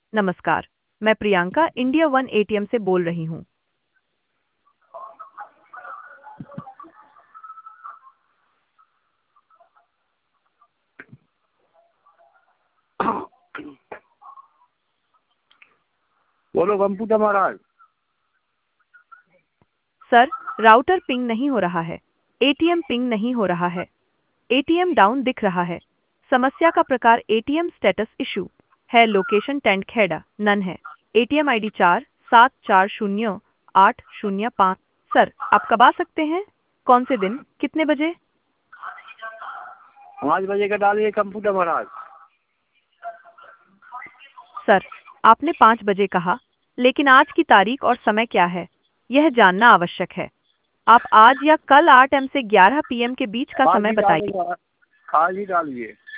नमस्कार। मैं Priyanka India one ATM से बोल रही हूँ। बोलो कंप्यूटर महाराज। सर, राउटर पिंग नहीं हो रहा है। एटीएम पिंग नहीं हो रहा है। एटीएम डाउन दिख रहा है। समस्या का प्रकार एटीएम स्टेटस इशू है। लोकेशन टेंट खेड़ा नन है। ATM ID 47408005। सर, आप कब आ सकते हैं? कौन से दिन, कितने बजे? 5 बजे का डालिए कंप्यूटर महाराज। सर, आपने 5 बजे कहा, लेकिन आज की तारीख और समय क्या है, यह जानना आवश्यक है। आप आज या कल 8 एम से 11 पीएम के बीच का आज समय ही बताइए। डालिए। आज ही डालिए।